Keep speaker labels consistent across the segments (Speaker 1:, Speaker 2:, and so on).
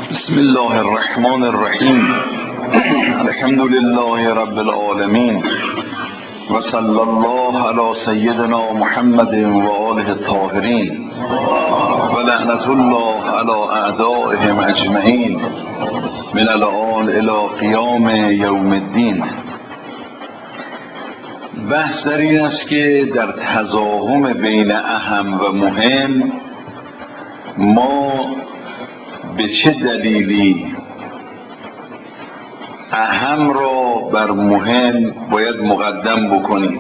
Speaker 1: بسم الله الرحمن الرحیم. الحمد لله رب العالمین و صلی الله علی سیدنا محمد و آله الطاهرین و لعنت الله علی اعدائهم اجمعین من الآن الی قیام یوم الدین. بحث در این است که در تزاحم بین اهم و مهم ما به چه دلیلی اهم را بر مهم باید مقدم بکنیم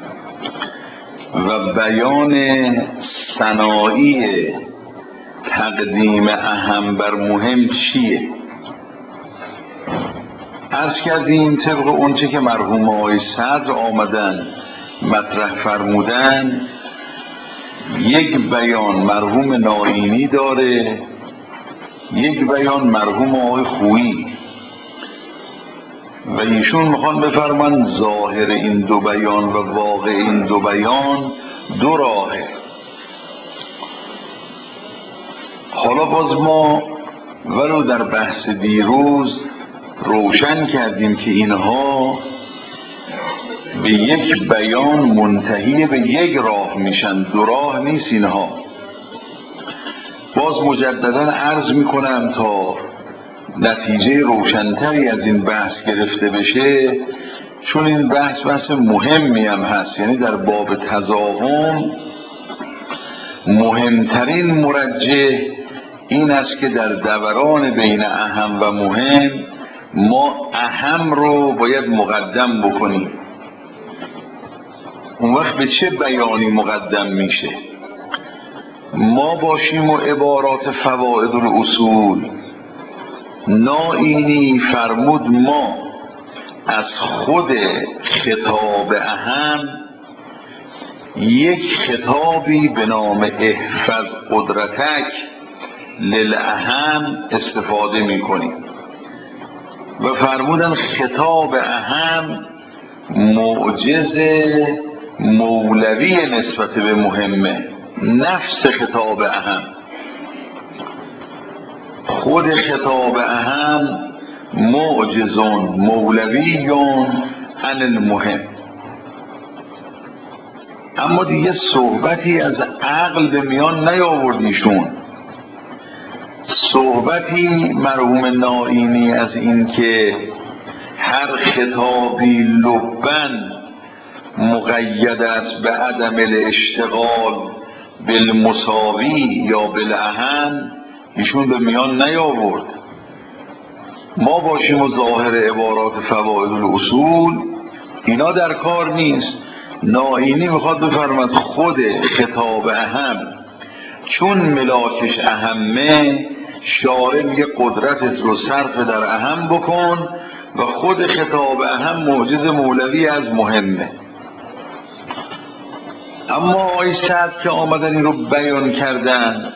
Speaker 1: و بیان صناعی تقدیم اهم بر مهم چیه. عرض کردیم طبق اونچه که مرحوم آقای صدر آمدن مطرح فرمودن، یک بیان مرحوم ناینی داره، یک بیان مرحوم آقای خویی، و ایشون میخوان بفرمان ظاهر این دو بیان و واقع این دو بیان دو راهه. حالا باز ما ولو در بحث دیروز روشن کردیم که اینها به یک بیان منتهی به یک راه میشن، دو راه نیست اینها. باز مجددا عرض میکنم تا نتیجه روشنتری از این بحث گرفته بشه، چون این بحث مهمی هم هست. یعنی در باب تزاحم مهمترین مرجح این است که در دوران بین اهم و مهم ما اهم رو باید مقدم بکنیم. اون وقت به چه بیانی مقدم میشه؟ ما باشیم و عبارات فوائد الاصول. ناینی فرمود ما از خود خطاب اهم یک خطابی به نام احفظ قدرتک للاهم استفاده میکنیم و فرمودن خطاب اهم معجز مولوی نسبت به مهمه. نفس خطاب اهم، خود خطاب اهم معجزون مولویون عن المهم. اما دیگه صحبتی از عقل به میان نیاوردیشون، صحبتی مرحوم ناینی از این که هر خطابی لبن مقید است به عدم الاشتغال بالمساوی یا بالاهم، ایشون به میان نیاورد. ما باشیم و ظاهر عبارات فوائد الاصول اینا در کار نیست. ناینی میخواد بفرماد خود خطاب اهم چون ملاکش اهمه، شارع میگه قدرتت رو صرف در اهم بکن و خود خطاب اهم معجز مولوی از مهمه. اما آقای صدر که آمدن این رو بیان کردن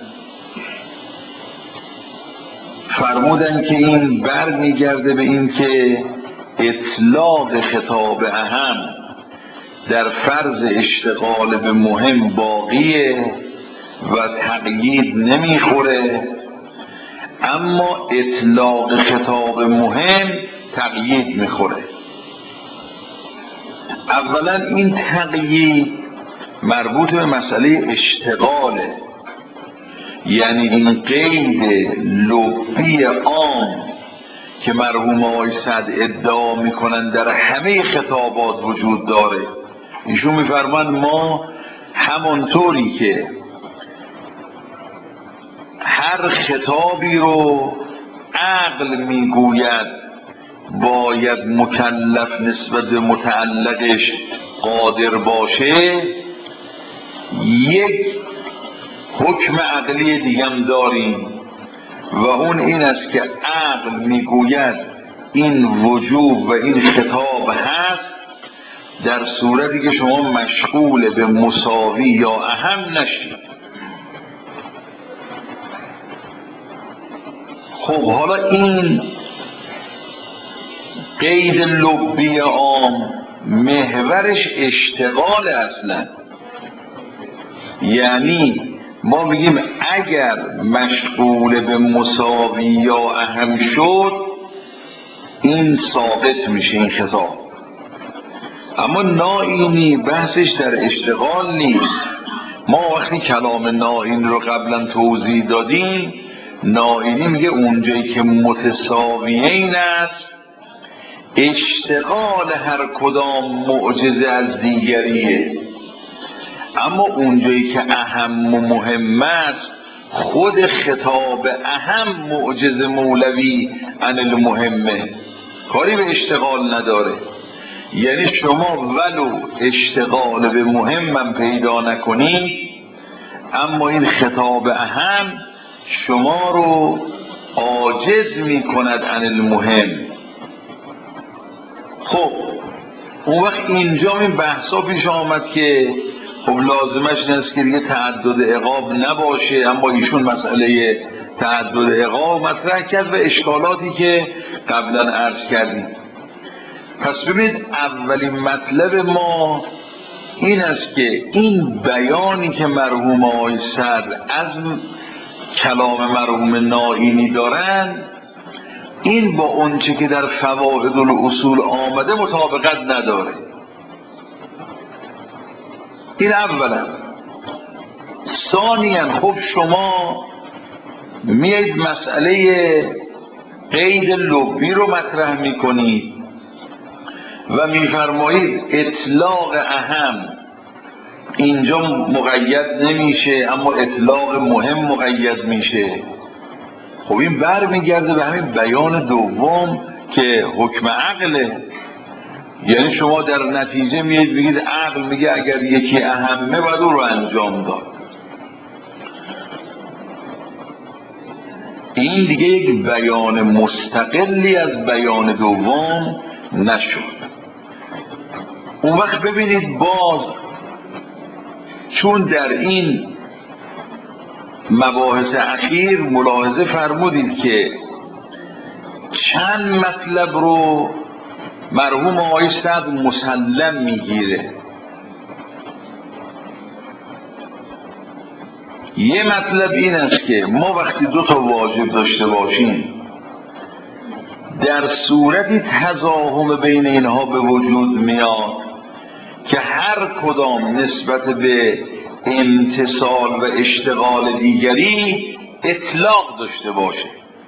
Speaker 1: فرمودن که این بر میگرده به این که اطلاق خطاب اهم در فرض اشتغال به مهم باقیه و تقیید نمیخوره، اما اطلاق خطاب مهم تقیید میخوره. اولا این تقیید مربوط به مسئله اشتغاله، یعنی این قید لبی عام که مرحوم آقای صدر ادعا میکنن در همه خطابات وجود داره. ایشون میفرمان ما همونطوری که هر خطابی رو عقل میگوید باید مکلف نسبت به متعلقش قادر باشه، یک حکم عقلی دیگم داریم و اون این است که عقل میگوید این وجوب و این خطاب هست در صورتی که شما مشغول به مساوی یا اهم نشید. خب حالا این قید لبی عام محورش اشتغال اصلا، یعنی ما میگیم اگر مشغول به مساوی یا اهم شد این ثابت میشه این خطاب. اما ناینی بحثش در اشتغال نیست. ما وقتی کلام ناین رو قبلا توضیح دادیم، ناینی میگه اونجایی که متساویین است اشتغال هر کدام معجزه از دیگریه، اما اونجایی که اهم و مهم است خود خطاب اهم معجزه مولوی عن المهمه، کاری به اشتغال نداره. یعنی شما ولو اشتغال به مهمم پیدا نکنید، اما این خطاب اهم شما رو عاجز می کند عن المهم. خب اون وقت اینجا این بحثا پیش آمد که خب لازمش نیست که دیگه تعدد عقاب نباشه، اما ایشون مسئله تعدد عقاب مطرح کرد و اشکالاتی که قبلا عرض کردیم. پس ببینید اولین مطلب ما این است که این بیانی که مرحوم آقای صدر از کلام مرحوم ناینی دارن، این با اونچه که در فواید الاصول آمده مطابقت نداره. این اولا. ثانیا خب شما میایید مسئله قید لبی رو مطرح میکنید و میفرمایید اطلاق اهم اینجا مقید نمیشه اما اطلاق مهم مقید میشه. خب این برمیگرده به همین بیان دوم که حکم عقله. یعنی شما در نتیجه میید بگید عقل میگه اگر یکی اهمه باید او رو انجام داد. این دیگه یک بیان مستقلی از بیان دوم نشد. اون وقت ببینید باز چون در این مباحث اخیر ملاحظه فرمودید که چند مطلب رو مرحوم آقای صدر مسلم میگیره. یه مطلب این است که ما وقتی دو تا واجب داشته باشیم در صورتی تضاهم بین اینها به وجود میاد که هر کدام نسبت به امتصال و اشتغال دیگری اطلاق داشته باشه،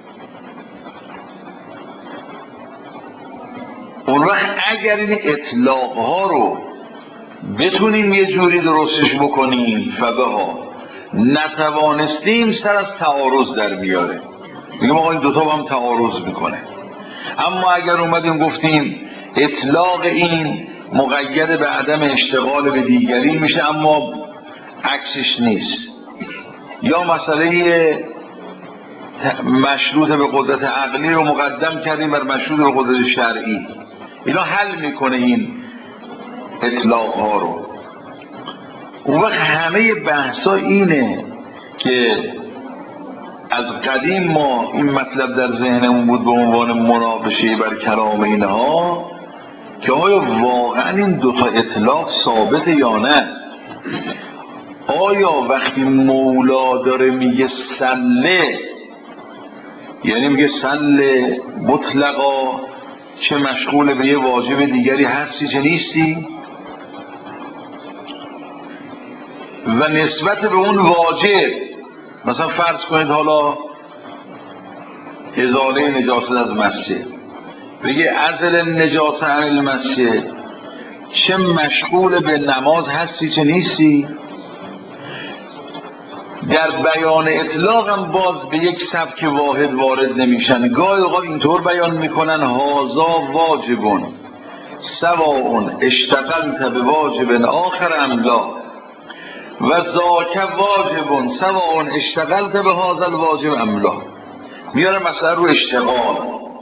Speaker 1: اون وقت اگر این اطلاق ها رو بتونیم یه جوری درستش بکنیم فبها، نتوانستیم سر از تعارض در بیاره، میگم آقا این دوتا با هم تعارض میکنه. اما اگر اومدیم گفتیم اطلاق این مقید به عدم اشتغال به دیگری میشه اما عکسش نیست، یا مسئله مشروط به قدرت عقلی رو مقدم کردیم بر مشروط به قدرت شرعی، اینا حل میکنه این اطلاق ها رو. اون وقت همه بحثا اینه که از قدیم ما این مطلب در ذهنمون بود به عنوان مناقشه بر کلام اینها که آیا واقعا این دوتا اطلاق ثابته یا نه. آیا وقتی مولا داره میگه سله، یعنی میگه سله مطلقا چه مشغول به یه واجب دیگری هستی چه نیستی، و نسبت به اون واجب مثلا فرض کنید حالا ازاله نجاست از مسجد، بگه ازل نجاست عن المسجد، چه مشغول به نماز هستی چه نیستی. در بیان اطلاق هم باز به یک سبک واحد وارد نمیشن، گاهی اوقات اینطور بیان میکنن هازا واجبون سواء اشتغلت به واجب آخر ام لا و ذاک واجبون سواء اشتغلت به هذا الواجب ام لا. میارن مثلا رو اشتغال.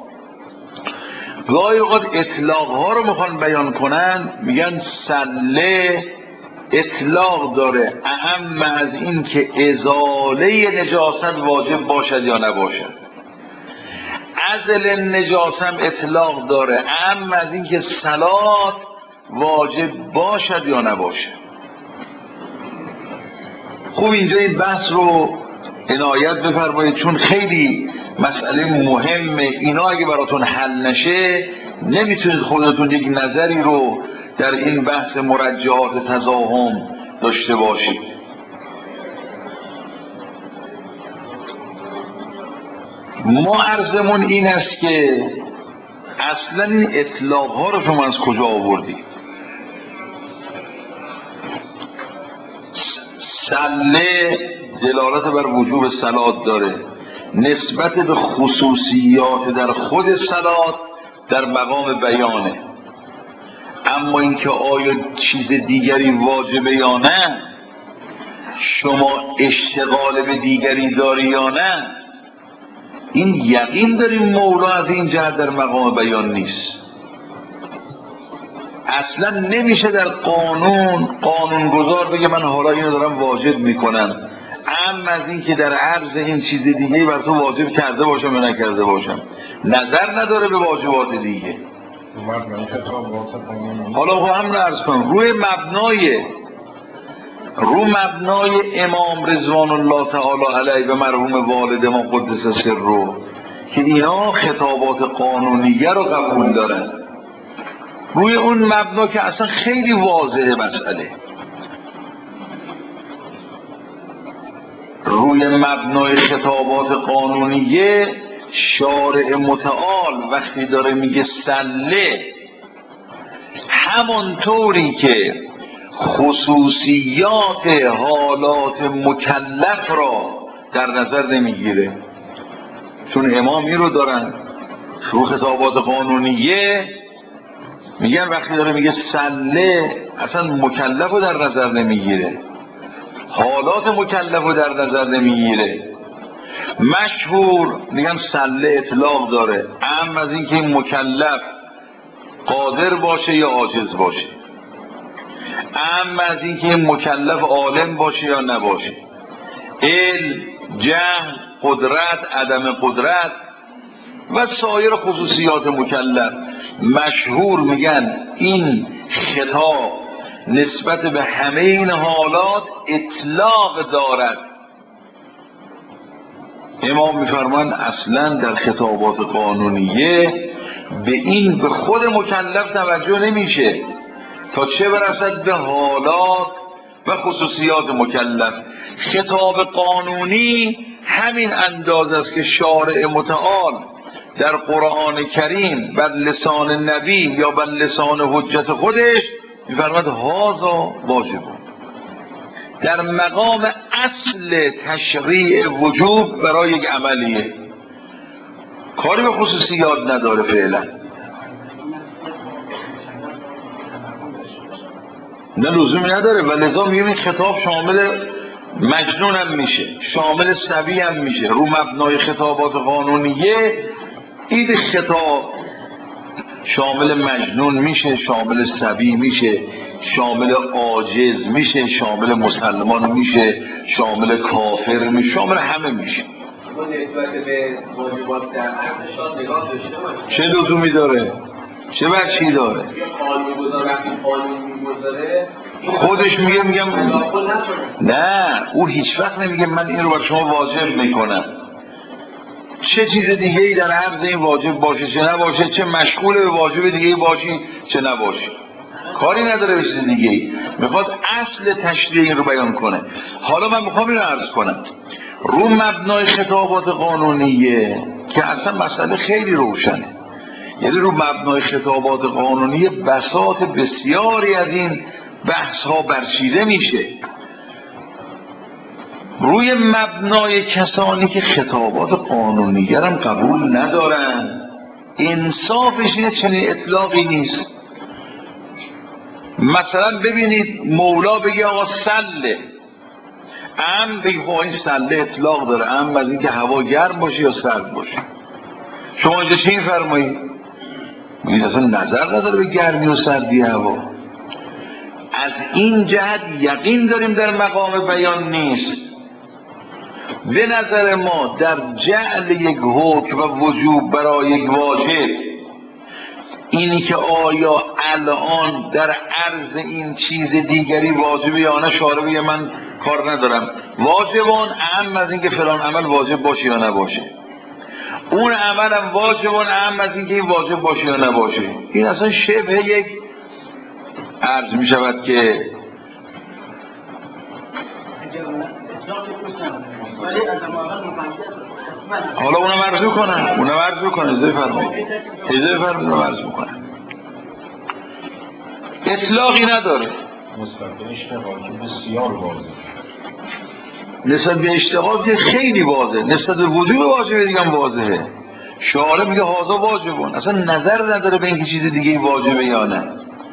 Speaker 1: گاهی اوقات اطلاق ها رو میخوان بیان کنن، میگن سله اطلاق داره اهم از این که ازاله نجاست واجب باشد یا نباشد، ازل نجاست هم اطلاق داره اهم از این که صلات واجب باشد یا نباشد. خوب اینجا این بحث رو عنایت بفرمایید، چون خیلی مسئله مهمه. اینا اگه براتون حل نشه نمیتونید خودتون یک نظری رو در این بحث مرجعات تزاحم داشته باشید. ما عرضمون این است که اصلا این اطلاق ها رو شما از کجا آوردید؟ سله دلالت بر وجوب صلات داره، نسبت به خصوصیات در خود صلات در مقام بیانه. اما اینکه آیا چیز دیگری واجبه یا نه، شما اشتغال به دیگری داری یا نه، این یقین داریم مولا از این جهت در مقام بیان نیست. اصلا نمیشه در قانونگذار بگه من حالا اینو دارم واجب میکنم، اما از این که در عرض این چیز دیگه بر تو واجب کرده باشم یا نکرده باشم، نظر نداره به واجبات دیگه. حالا هم عرض کنم رو مبنای امام رضوان الله تعالی علیه و مرحوم والد ما قدس سره که اینا خطابات قانونیه رو قبول دارن، روی اون مبنا که اصلا خیلی واضحه مسئله، روی مبنای خطابات قانونیه شارع متعال وقتی داره میگه سله، همانطوری که خصوصیات حالات مکلف را در نظر نمیگیره، چون امام این رو دارن رو خطابات قانونیه میگن وقتی داره میگه سله اصلا مکلف رو در نظر نمیگیره، حالات مکلف رو در نظر نمیگیره. مشهور میگن سله اطلاق داره، اما از اینکه این مکلف قادر باشه یا عاجز باشه، اما از اینکه این مکلف عالم باشه یا نباشه، علم، جهل، قدرت، عدم قدرت و سایر خصوصیات مکلف. مشهور میگن این خطاب نسبت به همه این حالات اطلاق دارد. امام میفرمان اصلا در خطابات قانونیه به خود مکلف توجه نمیشه تا چه برسد به حالات و خصوصیات مکلف. خطاب قانونی همین انداز است که شارع متعال در قرآن کریم بر لسان نبی یا بر لسان حجت خودش میفرماد هذا واجب، در مقام اصل تشریع وجوب برای یک عملیه، کاری به خصوصیات نداره فعلا. نه لزومی نداره و لذا میگیم این خطاب شامل مجنون هم میشه، شامل صبی هم میشه. رو مبنای خطابات قانونیه این خطاب شامل مجنون میشه، شامل صبی میشه، شامل عاجز میشه، شامل مسلمان میشه، شامل کافر میشه، شامل همه میشه. چه لزومی داره؟ چه بچی داره؟ خودش میگم نه، او هیچ وقت نمیگه من این رو بر شما واجب میکنم. چه چیز دیگه ای در عرض این واجب باشه چه نباشه، چه مشغول به واجب دیگه باشی چه نباشی، کاری نداره به چیز دیگه ای، میخواد اصل تشریع این رو بیان کنه. حالا من میخوام این رو عرض کنم رو مبنای خطابات قانونیه که اصلا مسئله خیلی روشنه. یعنی رو مبنای خطابات قانونیه بساط بسیاری از این بحث ها برچیده میشه. روی مبنای کسانی که خطابات قانونیه هم قبول ندارن، انصافش اینه چنین اطلاقی نیست. مثلا ببینید مولا بگه آقا سله، بگه آقا این سله اطلاق داره، از اینکه هوا گرم باشه یا سرد باشه. شما اینجا چی میفرمایید؟ میگید اصلا نظر نداره به گرمی و سردی هوا. از این جهت یقین داریم در مقام بیان نیست. به نظر ما در جعل یک حکم و وجوب برای یک واجب، اینی که آیا الان در عرض این چیز دیگری واجبه یا نه، شارع بگه من کار ندارم. واجبان اهم از اینکه فلان عمل واجب باشه یا نباشه، اون عملم واجبان اهم از اینکه این واجب باشه یا نباشه. این اصلا شبه یک عرض می شود که حالا اونم عرض میکنم اجازه فرمایید اونم عرض میکنم. اطلاقی نداره نسبت به اشتغال که خیلی واضحه، نسبت به وجوب واجبه دیگه هم واضحه. شارع میگه هازا واجبون، اصلا نظر نداره به اینکه چیز دیگه واجبه یا نه.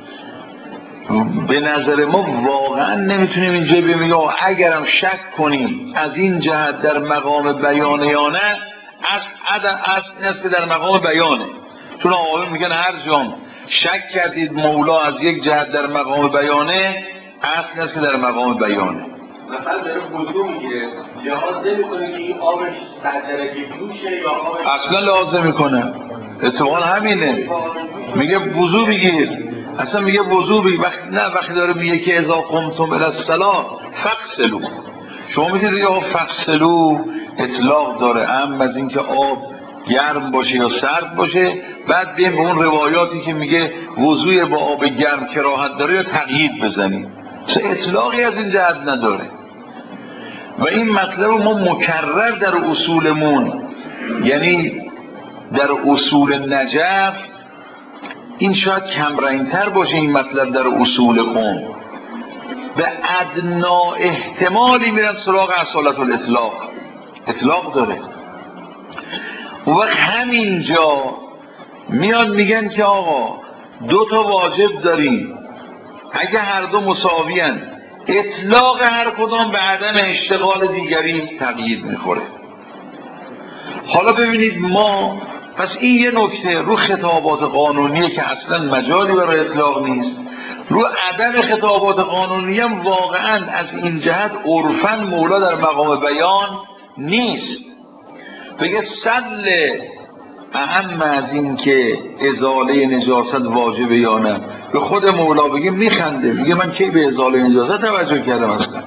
Speaker 1: به نظر ما واقعا نمیتونیم اینجا بگیم اگرم شک کنیم از این جهت در مقام بیانه یا نه، اصل است که در مقام بیانه. چون آقایون میگن هر جام شک کردید مولا از یک جهت در مقام بیانه، اصل است که در مقام بیانه.
Speaker 2: مثلا داره وضو میگیره، لحاظ نمیکنه که این آبش در درجه جوشه یا آبش
Speaker 1: اصلا لحاظ نمیکنه، اتفاقا همینه. میگه وضو بگیر، اصلا میگه وضو بگیر. وقتی داره میگه که اذا قمتم الی الصلاة فاغسلوا، شما میگید یا فاغسلوا اطلاق داره، اما از اینکه آب گرم باشه یا سرد باشه. بعد بیم به اون روایاتی که میگه وضوی با آب گرم کراهت داره یا تقیید بزنید، چه اطلاقی از این جهت نداره. و این مطلب ما مکرر در اصولمون، یعنی در اصول نجف این شاید کمرنگتر باشه این مطلب در اصول قوم، به ادنا احتمالی میرن سراغ اصالت الاطلاق، اطلاق داره. اون وقت همینجا میاد میگن که آقا دو تا واجب داریم، اگه هر دو مساویان اطلاق هر کدام به عدم اشتغال دیگری تقیید میخوره. حالا ببینید ما پس این یه نکته رو خطابات قانونیه که اصلا مجالی برای اطلاق نیست، رو عدم خطابات قانونی هم واقعا از این جهت عرفاً مولا در مقام بیان نیست. بگه سل اهم از این که ازاله نجاست واجبه یا نه، به خود مولا بگه میخنده، میگه من کی به ازاله نجاست توجه کردم اصلا.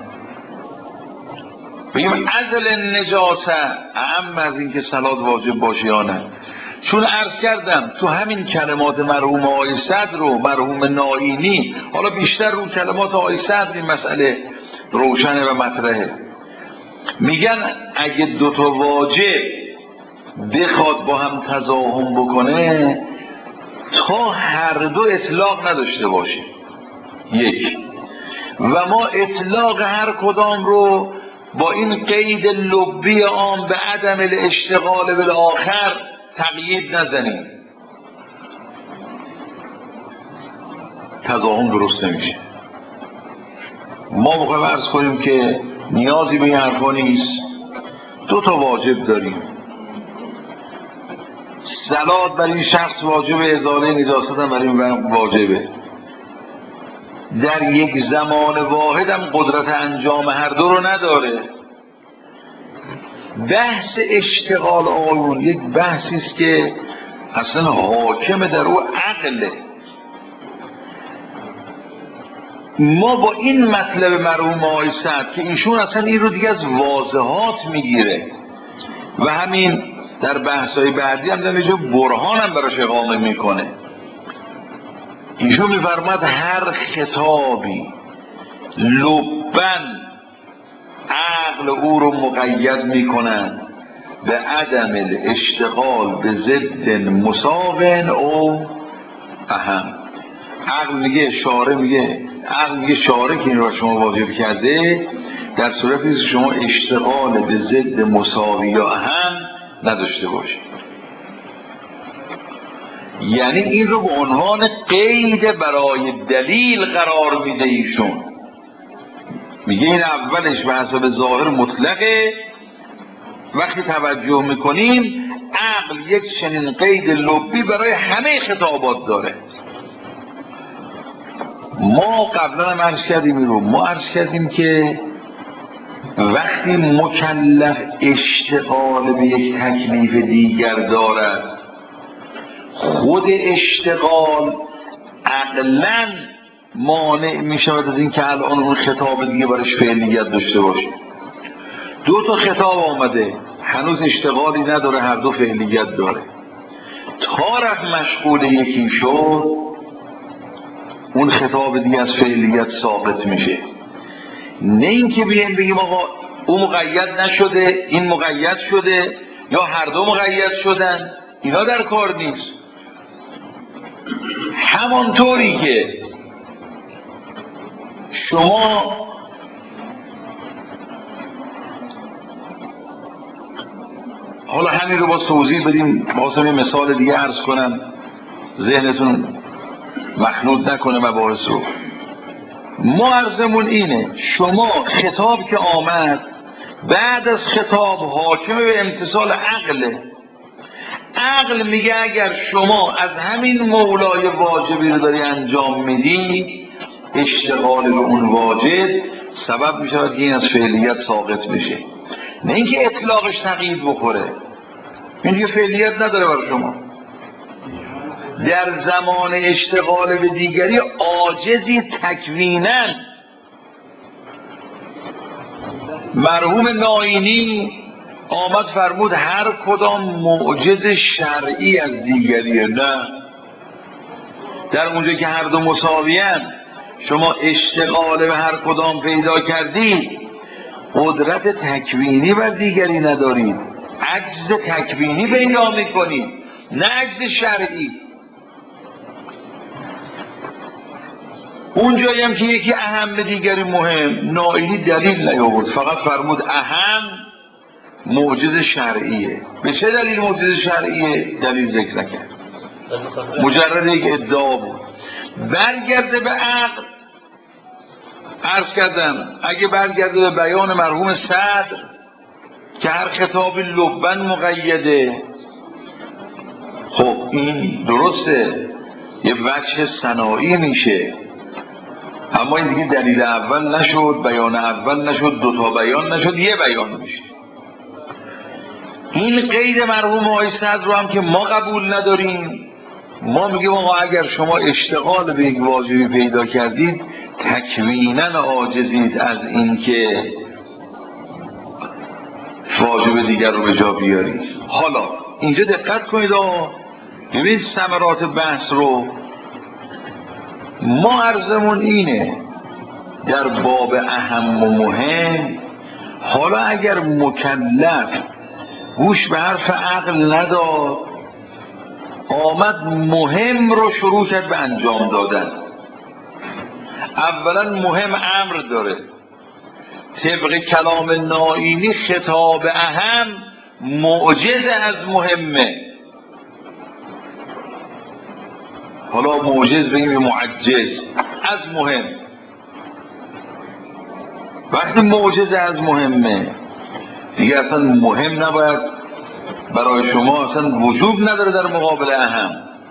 Speaker 1: بگیم ازل نجاست اهم از این که صلات واجب باشه یا نه. چون عرض کردم تو همین کلمات مرحوم آقای صدر و مرحوم نائینی، حالا بیشتر رو کلمات آقای صدر این مسئله روشنه و مطرحه، میگن اگه دوتا واجب بخواد با هم تضاهم بکنه تا هر دو اطلاق نداشته باشه یک، و ما اطلاق هر کدام رو با این قید لبی عام به عدم الاشتغال بالآخر تقیید نزنیم، تضاهم درست نمیشه. ما میخوایم عرض کنیم که نیازی به این حرفا نیست، دو تا واجب داریم، صلات برای این شخص واجبه، ازاله نجاست هم برای این واجبه، در یک زمان واحد هم قدرت انجام هر دو رو نداره. بحث اشتغال آیون یک بحثی است که اصلا حاکم در او عقله. ما با این مطلب مرحوم آقای صدر که ایشون اصلا این رو دیگه از واضحات میگیره و همین در بحث‌های بعدی هم در اینجا برهان هم براش اقامه میکنه. ایشون میفرماد هر خطابی لبن عقل او رو مقید میکنن به عدم الاشتغال به ضد مساوٍ او اهم. عقل میگه شارع میگه، عقل میگه شارع که این رو شما واجب کرده در صورتی که شما اشتغال به ضد مساوی یا اهم نداشته باشید. یعنی این رو به عنوان قید برای دلیل قرار میده ایشون. میگه این اولش به حسب ظاهر مطلقه، وقتی توجه میکنیم عقل یک چنین قید لبی برای همه خطابات داره. ما قبلا هم عرض کردیم ما عرض کردیم که وقتی مکلف اشتغال به یک تکلیف دیگر دارد، خود اشتغال عقلاً مانع می شود از این که الان اون خطاب دیگه برش فعلیت داشته باشه. دو تا خطاب آمده، هنوز اشتغالی نداره، هر دو فعلیت داره. تا رفت مشغول یکی شد، اون خطاب دیگه از فعلیت ساقط میشه. نه اینکه بیایم بگیم آقا اون مقید نشده این مقید شده یا هر دو مقید شدن، اینا در کار نیست. همانطوری که شما حالا همین رو با توضیح بدیم، واسه یه مثال دیگه عرض کنم ذهنتون مخلوط نکنه مباحث رو. ما عرضمون اینه، شما خطاب که آمد بعد از خطاب حاکم به امتثال عقله. عقل میگه اگر شما از همین مولای واجبی رو داری انجام میدی، اشتغال به اون واجب سبب میشود که این از فعلیت ساقط بشه. نه اینکه اطلاقش تقیید بخوره، این دیگه فعلیت نداره بر شما. در زمان اشتغال به دیگری عاجزی تکویناً. مرحوم نائینی آمد فرمود هر کدام معجز شرعی از دیگریه. نه، در اونجا که هر دو مساویان شما اشتغال به هر کدام پیدا کردید، قدرت تکوینی بر دیگری ندارید، عجز تکوینی پیدا میکنید، نه عجز شرعی. اونجایی هم که یکی اهم به دیگری مهم، نائینی دلیل نیاورد، فقط فرمود اهم معجز شرعیه. به چه دلیل معجز شرعیه؟ دلیل ذکر نکرد، مجرد یک ادعا بود. برگرده به عقل، عرض کردم اگه برگرده به بیان مرحوم صدر که هر خطاب لبن مقیده، خب این درسته یه وجه صناعی میشه، اما این دیگه دلیل اول نشد، بیان اول نشد، دوتا بیان نشد، یه بیان میشه. این قید مرحوم آقای صدر رو هم که ما قبول نداریم. ما میگیم آقا اگر شما اشتغال به یک واجبی پیدا کردید، تکویناً عاجزید از این که واجب دیگر رو به جا بیارید. حالا اینجا دقت کنید ببینید ثمرات بحث رو. ما عرضمون اینه در باب اهم و مهم، حالا اگر مکلف گوش به حرف عقل نداد، آمد مهم رو شروع کرد به انجام دادن. اولا مهم امر داره، طبق کلام نائینی خطاب اهم معجز از مهمه. حالا معجز بگیم معجز از مهم. وقتی معجز از مهمه دیگه اصلا مهم نباید برای شما، اصلا وجوب نداره در مقابل اهم.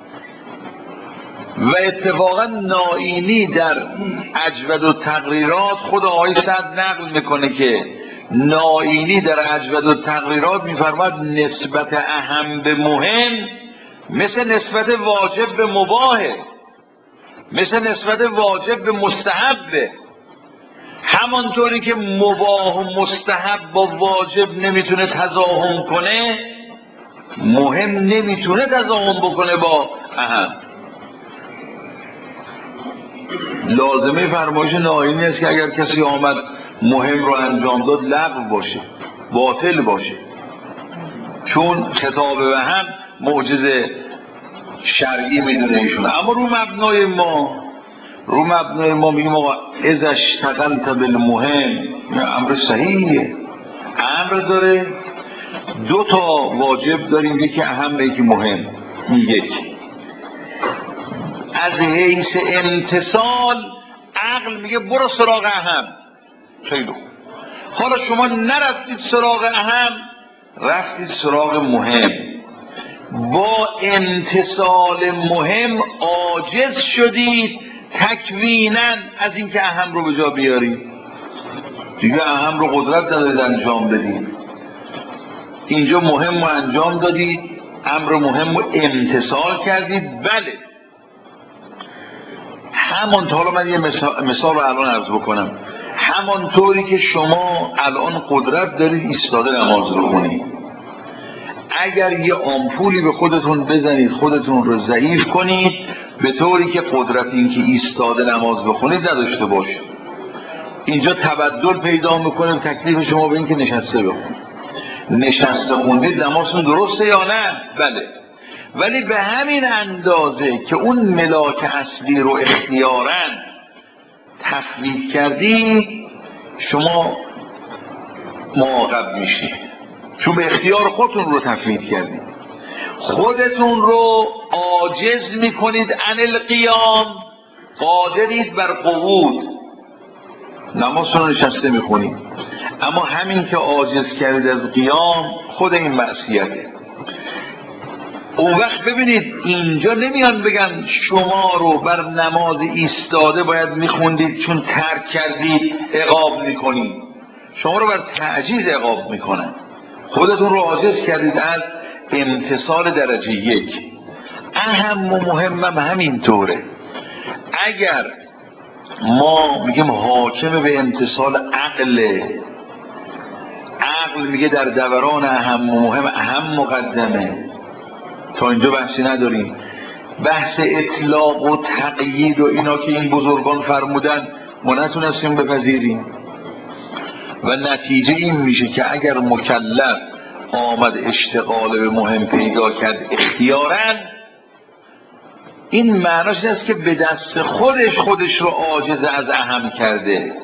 Speaker 1: و اتفاقا نائینی در اجود التقریرات، خود آقای صدر نقل میکنه که نائینی در اجود التقریرات میفرماد نسبت اهم به مهم مثل نسبت واجب به مباهه، مثل نسبت واجب به مستحبه. همانطوری که مباح و مستحب با واجب نمیتونه تضاهم کنه، مهم نمیتونه تضاهم بکنه با اهم. لازمه فرمایش نائینی است که اگر کسی آمد مهم رو انجام داد لغو باشه، باطل باشه، چون خطاب به هم معجزه شرعی میدونه ایشون. اما رو مبنای ما میگیم آقا اذا اشتغلت بالمهم، امر صحیحه، امر داره، دو تا واجب داریم، یکی اهم یکی مهم. یک از حیث امتصال عقل میگه برو سراغ اهم، خیلی خوب. حالا شما نرفتید سراغ اهم، رفتید سراغ مهم، با امتصال مهم عاجز شدید تکویناً از اینکه اهم رو به جا بیارید. دیگه اهم رو قدرت ندارید انجام بدید. اینجا مهم رو انجام دادید، امر مهم رو امتصال کردید. بله، حالا من یه مثال رو الان عرض بکنم. همانطوری که شما الان قدرت دارید ایستاده نماز بخونید، اگر یه آمپولی به خودتون بزنید خودتون رو ضعیف کنید به طوری که قدرت این که ایستاده نماز بخونید نداشته باشید، اینجا تبدل پیدا میکنه. تکلیف شما به این که نشسته بخونید. نشسته خوندید نمازتون درسته یا نه؟ بله. ولی به همین اندازه که اون ملاک اصلی رو اختیاراً تفویض کردید شما معاقب میشید، چون به اختیار خودتون رو تفویض کردید. خودتون رو عاجز میکنید عن القیام، قادرید بر قعود، نمازتون رو نشسته میخونید، اما همین که عاجز کردید از قیام خود این معصیته. اون وقت ببینید اینجا نمیان بگن شما رو بر نماز ایستاده باید میخوندید چون ترک کردید عقاب میکنید، شما رو بر تعجیز عقاب میکنن. خودتون رو عاجز کردید از امتثال درجه یک. اهم و مهمم همینطوره. اگر ما میگیم حاکم به امتثال عقل میگه در دوران اهم و مهم اهم مقدمه، تا اینجا بحثی نداریم. بحث اطلاق و تقیید و اینا که این بزرگان فرمودن ما نتونستیم بپذیریم و نتیجه این میشه که اگر مکلف آمد اشتغال به مهم پیدا کرد اختیاراً، این معناش این است که به دست خودش رو عاجز از اهم کرده.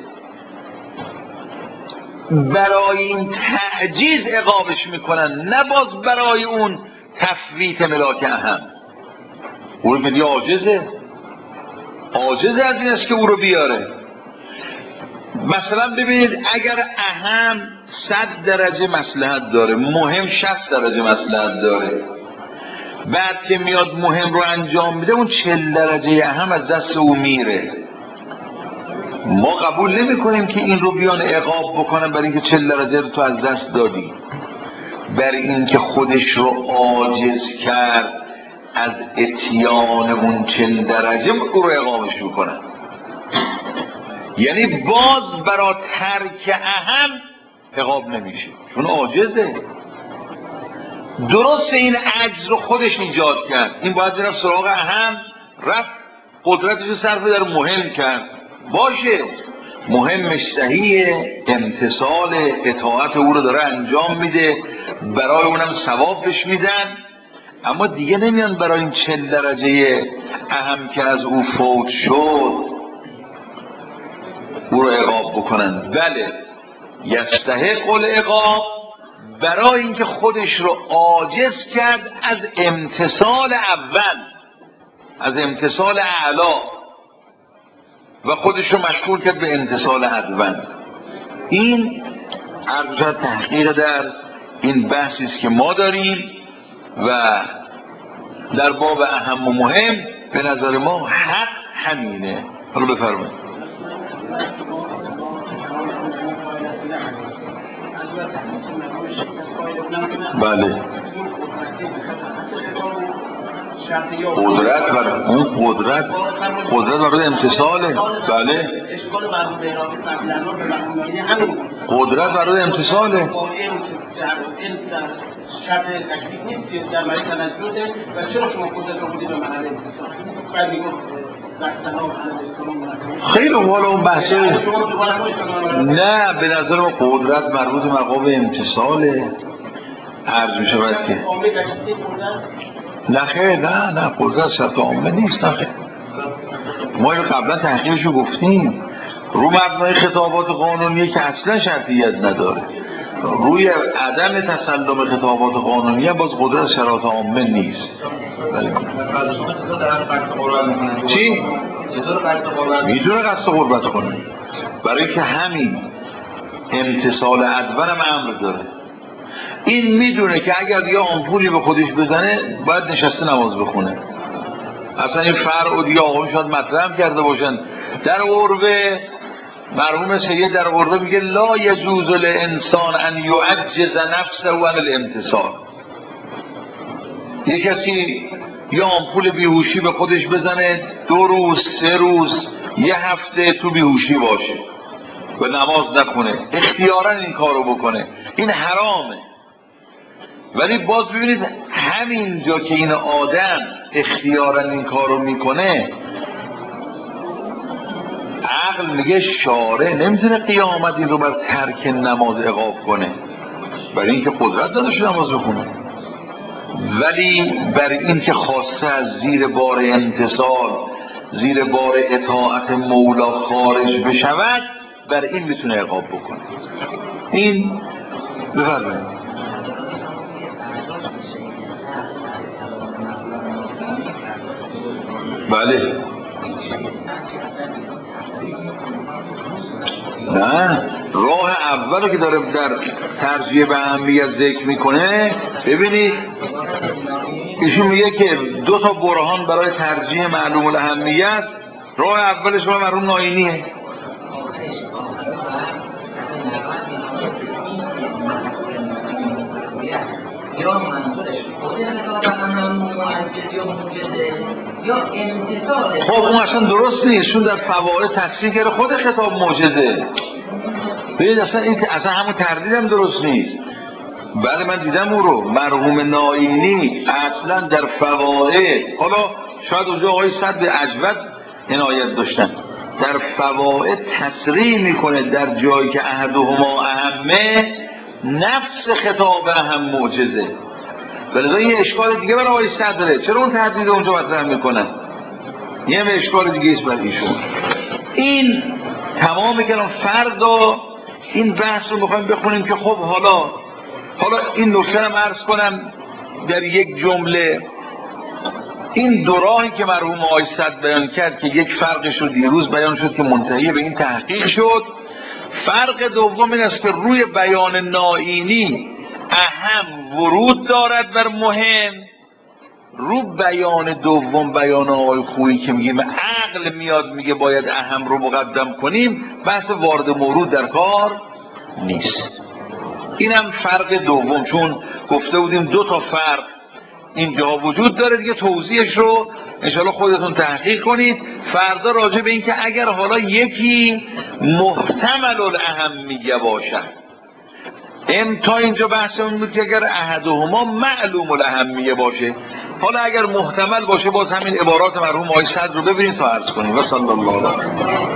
Speaker 1: برای این تعجیز عقابش میکنن، نه باز برای اون تفویت ملاک اهم. او رو میگه عاجزه از این است که او رو بیاره. مثلا ببینید اگر اهم 100 درجه مصلحت داره، مهم 60 درجه مصلحت داره، بعد که میاد مهم رو انجام میده اون 40 درجه اهم از دست او میره. ما قبول نمی کنیم که این رو بیان عقاب بکنن برای اینکه 40 درجه رو تو از دست دادی، برای اینکه خودش رو عاجز کرد از اتیان اون 40 درجه او رو عقابش میکنن. یعنی باز برای ترک اهم عقاب نمیشه چون عاجزه. درست این عجز رو خودش ایجاد کرد، این باید رفت سراغ اهم، رفت قدرتش رو صرف در مهم کرد. باشه مهمش صحیحه، امتثال اطاعت او رو داره انجام میده، برای اونم ثواب بهش میدن، اما دیگه نمیان برای این 40 درجه اهم که از او فوت شد او رو عقاب بکنن. بله یستحق العقاب، برای اینکه خودش رو عاجز کرد از امتثال اول، از امتثال اعلا و خودش رو مشغول کرد به امتثال ادون. این عرض تحقیق در این بحثی است که ما داریم و در باب اهم و مهم به نظر ما حق همینه. حالا بفرمایید. بله قدرت بر اون قدرت برای امتثاله. بله قدرت برای امتثاله.
Speaker 2: شرط تکلیف نیست که در برای تنزله و چرا شما قدرت رو بودید به محل امتثال؟ بعد میگم
Speaker 1: خیلی حالا اون بحثه نه، به نظر ما قدرت مربوط مقام امتثاله. عرض می شود که نه خیر، نه قدرت شرط عامه نیست. نه خیر، ما اینو قبلا تحقیقشو گفتیم، رو مبنای خطابات قانونیه که اصلا شرطیت نداره، روی عدم تسلم خطابات قانونیه باز قدرت شرایط عامه نیست. چی؟ میتونه قصد قربت کنه، برای که همین امتثال ادون هم امر داره. این میدونه که اگر یه آمپولی به خودش بزنه باید نشسته نماز بخونه. اصلا این فرع و دیگه آقا شاید مطرح کرده باشن در عربه. مرحوم سید در عربه میگه لا یجوز للانسان ان یعجز نفسه عن الامتثال. یه کسی یا آمپول بیهوشی به خودش بزنه 2 روز 3 روز 1 هفته تو بیهوشی باشه و نماز نخونه، اختیاراً این کارو بکنه، این حرامه. ولی باز ببینید همین جا که این آدم اختیاراً این کارو میکنه، عقل میگه شارع نمیتونه قیامت این رو بر ترک نماز عقاب کنه، برای اینکه قدرت نداشته نماز بخونه. ولی برای اینکه خواسته از زیر بار امتثال، زیر بار اطاعت مولا خارج بشود، بر این میتونه عقاب بکنه. این بفرمایید. بله نه، راه اول که داره در ترجیح به اهمیت ذکر میکنه، ببینید ایشون میگه که 2 تا برهان برای ترجیح معلوم الاهمیت. راه اولش راه مرحوم ناینیه. خب اون اصلا درست نیست، چون در فواید تصریح کرده خود خطاب معجزه. ببینید اصلا این اصلا همون تردید هم درست نیست. بله من دیدم اون رو، مرحوم ناینی اصلا در فواید، حالا شاید اونجا آقای صد به عجبت عنایت داشتن، در فواید تصریح میکنه در جایی که احدهما اهمه، نفس خطاب اهم معجزه. ولذا یه اشکال دیگه برای آقای صد داره، چرا اون تردید اونجا مطرح میکنن؟ یه اشکال دیگه است برای ایشون. این تمام کلام فردا این بحث رو میخوایم بخونیم که خب حالا این نکته رو عرض کنم در یک جمله. این 2 راهی که مرحوم آقای صد بیان کرد که یک فرقش رو دیروز بیان شد که منتهی به این تحقیق شد. فرق دوم این است که روی بیان ناینی اهم ورود دارد بر مهم، رو بیان دوم بیان آقای خویی که میگیم عقل میاد میگه باید اهم رو مقدم کنیم، بحث وارد مورود در کار نیست. اینم فرق دوم، چون گفته بودیم 2 تا فرق اینجا وجود داره دیگه، توضیحش رو انشاءالله خودتون تحقیق کنید فردا، راجع به این که اگر حالا یکی محتمل الاهمیه باشد، تا اینجا بحثمون بود که اگر احدهما معلوم الاهمیه باشه، حالا اگر محتمل باشه باز همین عبارات مرحوم آقای صدر رو ببینید تا عرض کنیم. و صلی الله علیه